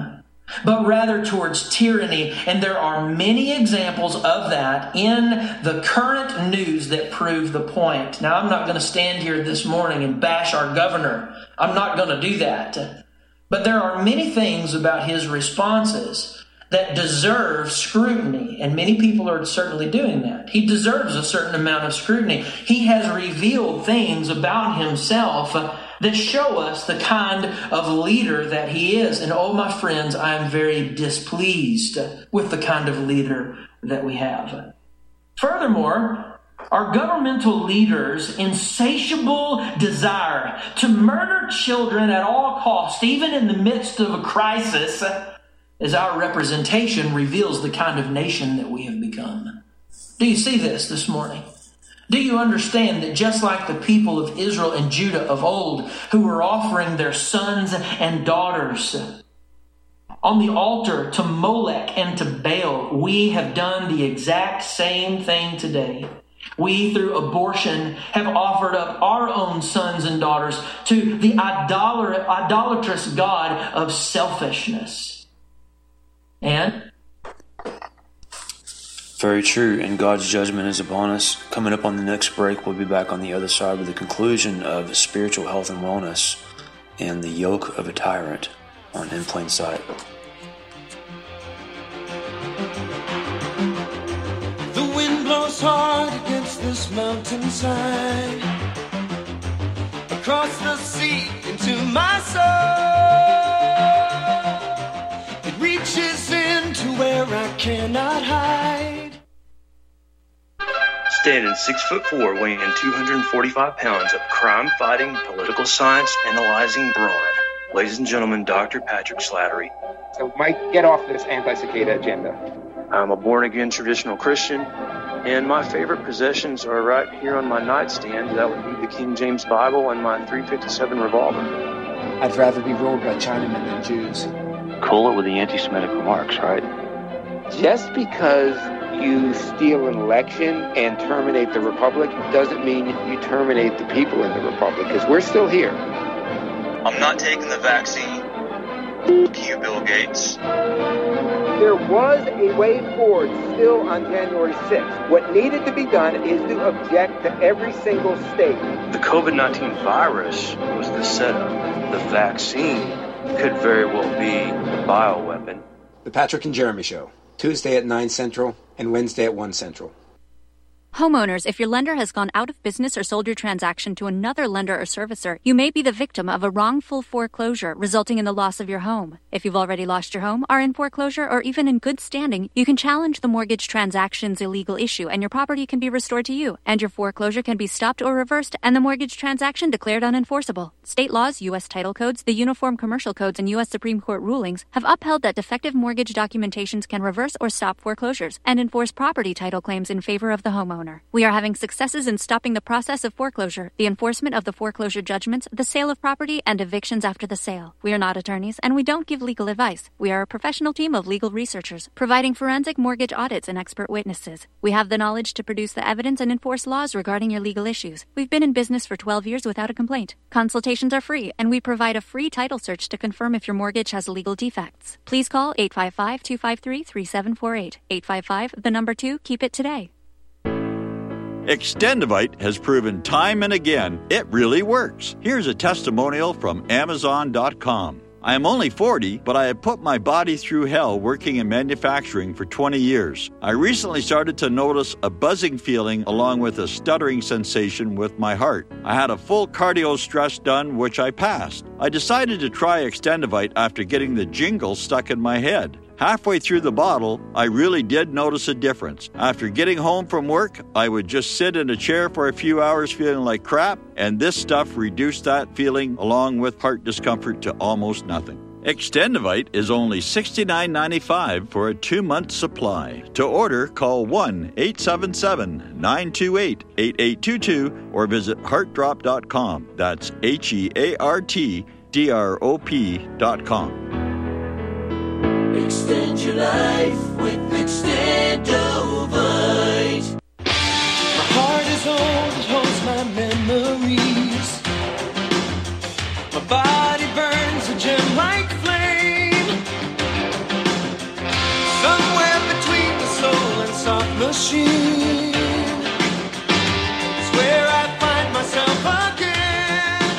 but rather towards tyranny. And there are many examples of that in the current news that prove the point. Now, I'm not going to stand here this morning and bash our governor. I'm not going to do that. But there are many things about his responses that deserve scrutiny, and many people are certainly doing that. He deserves a certain amount of scrutiny. He has revealed things about himself that show us the kind of leader that he is. And oh, my friends, I am very displeased with the kind of leader that we have. Furthermore, our governmental leaders' insatiable desire to murder children at all costs, even in the midst of a crisis, as our representation reveals the kind of nation that we have become. Do you see this morning? Do you understand that just like the people of Israel and Judah of old, who were offering their sons and daughters on the altar to Molech and to Baal, we have done the exact same thing today. We, through abortion, have offered up our own sons and daughters to the idolatrous god of selfishness. And very true, and God's judgment is upon us. Coming up on the next break, we'll be back on the other side with the conclusion of spiritual health and wellness and the yoke of a tyrant on In Plain Sight. The wind blows hard against this mountainside, across the sea into my soul. It reaches into where I cannot hide. Standing 6'4", weighing in 245 pounds of crime-fighting, political science analyzing brawn. Ladies and gentlemen, Dr. Patrick Slattery. So, Mike, get off this anti-cicada agenda. I'm a born-again traditional Christian, and my favorite possessions are right here on my nightstand. That would be the King James Bible and my .357 revolver. I'd rather be ruled by Chinamen than Jews. Cool it with the anti-Semitic remarks, right? Just because you steal an election and terminate the Republic doesn't mean you terminate the people in the Republic, because we're still here. I'm not taking the vaccine. F*** you, Bill Gates. There was a way forward still on January 6th. What needed to be done is to object to every single state. The COVID-19 virus was the setup. The vaccine could very well be the bioweapon. The Patrick and Jeremy Show, Tuesday at 9 Central and Wednesday at 1 Central. Homeowners, if your lender has gone out of business or sold your transaction to another lender or servicer, you may be the victim of a wrongful foreclosure resulting in the loss of your home. If you've already lost your home, are in foreclosure, or even in good standing, you can challenge the mortgage transaction's illegal issue and your property can be restored to you, and your foreclosure can be stopped or reversed and the mortgage transaction declared unenforceable. State laws, U.S. title codes, the Uniform Commercial Codes, and U.S. Supreme Court rulings have upheld that defective mortgage documentations can reverse or stop foreclosures and enforce property title claims in favor of the homeowner. We are having successes in stopping the process of foreclosure, the enforcement of the foreclosure judgments, the sale of property, and evictions after the sale. We are not attorneys, and we don't give legal advice. We are a professional team of legal researchers, providing forensic mortgage audits and expert witnesses. We have the knowledge to produce the evidence and enforce laws regarding your legal issues. We've been in business for 12 years without a complaint. Consultations are free, and we provide a free title search to confirm if your mortgage has legal defects. Please call 855-253-3748. 855, 2, keep it today. Extendivite has proven time and again it really works. Here's a testimonial from Amazon.com. I am only 40, but I have put my body through hell working in manufacturing for 20 years. I recently started to notice a buzzing feeling along with a stuttering sensation with my heart. I had a full cardio stress done, which I passed. I decided to try Extendivite after getting the jingle stuck in my head. Halfway through the bottle, I really did notice a difference. After getting home from work, I would just sit in a chair for a few hours feeling like crap, and this stuff reduced that feeling along with heart discomfort to almost nothing. Extendivite is only $69.95 for a 2-month supply. To order, call 1-877-928-8822 or visit heartdrop.com. That's HEARTDROP.com. Extend your life with Extendivite. My heart is old, it holds my memories. My body burns a gem like flame. machine. It's where I find myself again.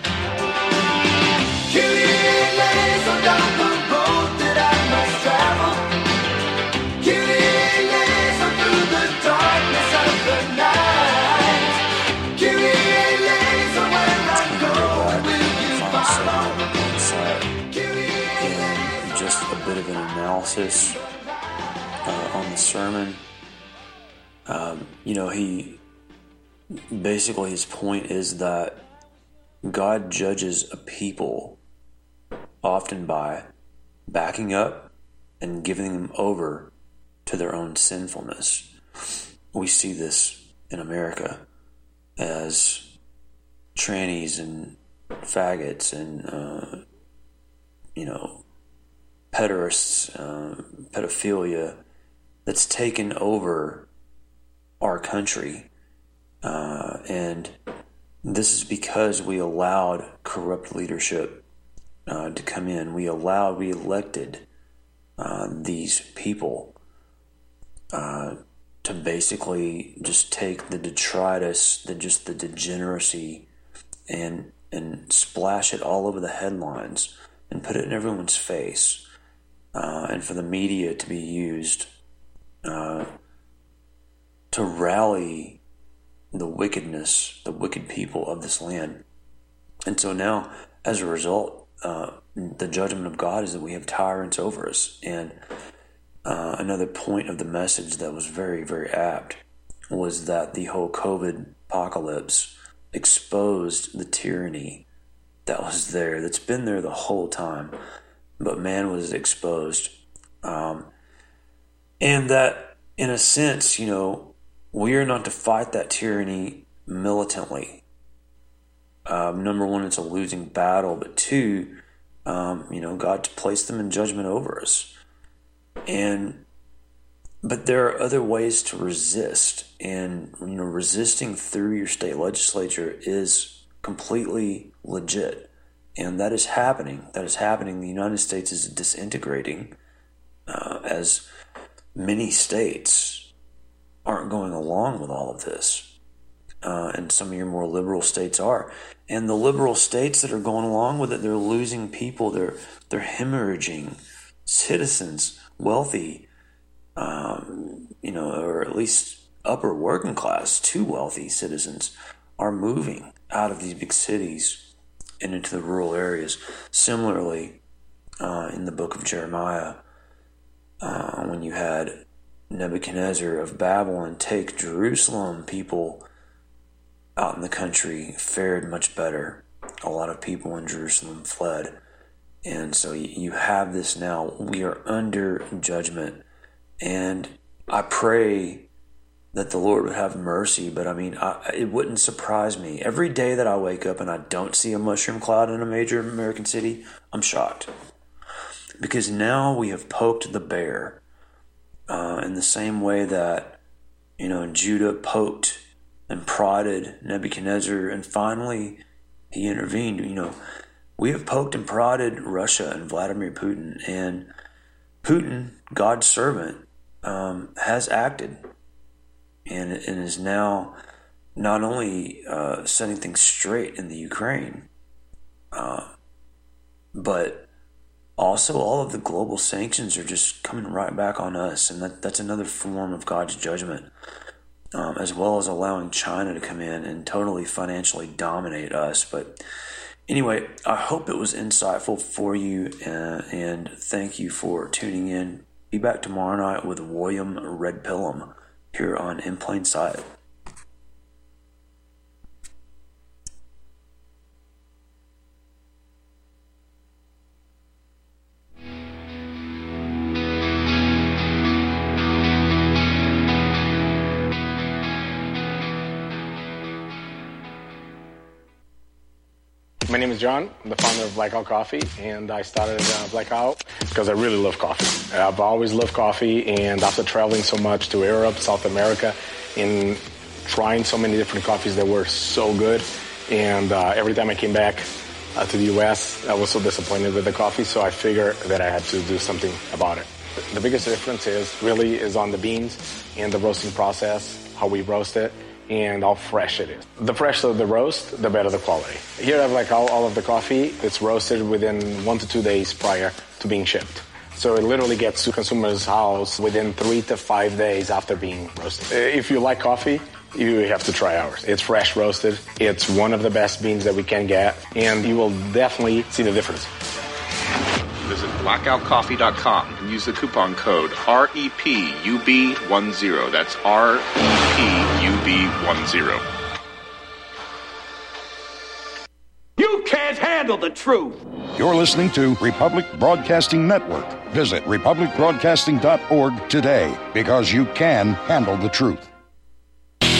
Killing lays on down the road that I must travel. Killing lays on through the darkness of the night. Killing lays on where I go. Will you follow? And just a bit of an analysis on the sermon. He basically, his point is that God judges a people often by backing up and giving them over to their own sinfulness. We see this in America as trannies and faggots and pederasts, pedophilia that's taken over our country. And this is because we allowed corrupt leadership to come in. We elected these people to basically just take the detritus, the degeneracy, and splash it all over the headlines and put it in everyone's face, and for the media to be used to rally the wicked people of this land. And so now, as a result, the judgment of God is that we have tyrants over us. And another point of the message that was very, very apt was that the whole COVID apocalypse exposed the tyranny that was there, that's been there the whole time, but man was exposed. And that, in a sense, we are not to fight that tyranny militantly. Number one, it's a losing battle, but two, God placed them in judgment over us. But there are other ways to resist, and resisting through your state legislature is completely legit, and that is happening. The United States is disintegrating as many states aren't going along with all of this, and some of your more liberal states are. And the liberal states that are going along with it, they're losing people. They're hemorrhaging citizens, wealthy, or at least upper working class, too wealthy citizens are moving out of these big cities and into the rural areas. Similarly, in the book of Jeremiah, when you had Nebuchadnezzar of Babylon take Jerusalem, people out in the country fared much better. A lot of people in Jerusalem fled. And so you have this now. We are under judgment. And I pray that the Lord would have mercy, but it wouldn't surprise me. Every day that I wake up and I don't see a mushroom cloud in a major American city, I'm shocked. Because now we have poked the bear in the same way that, Judah poked and prodded Nebuchadnezzar, and finally he intervened. We have poked and prodded Russia and Vladimir Putin, and Putin, God's servant, has acted and is now not only setting things straight in the Ukraine, but also all of the global sanctions are just coming right back on us, and that's another form of God's judgment, as well as allowing China to come in and totally financially dominate us. But anyway, I hope it was insightful for you, and thank you for tuning in. Be back tomorrow night with William Red Pillum here on In Plain Sight. My name is John. I'm the founder of Blackout Coffee, and I started Blackout because I really love coffee. I've always loved coffee, and after traveling so much to Europe, South America, and trying so many different coffees that were so good, and every time I came back to the U.S., I was so disappointed with the coffee, so I figured that I had to do something about it. The biggest difference is on the beans and the roasting process, how we roast it, and how fresh it is. The fresher the roast, the better the quality. Here I have like all of the coffee. It's roasted within 1 to 2 days prior to being shipped. So it literally gets to consumer's house within 3 to 5 days after being roasted. If you like coffee, you have to try ours. It's fresh roasted. It's one of the best beans that we can get, and you will definitely see the difference. Visit blackoutcoffee.com and use the coupon code REPUB10. That's REPUB10. You can't handle the truth. You're listening to Republic Broadcasting Network. Visit republicbroadcasting.org today, because you can handle the truth.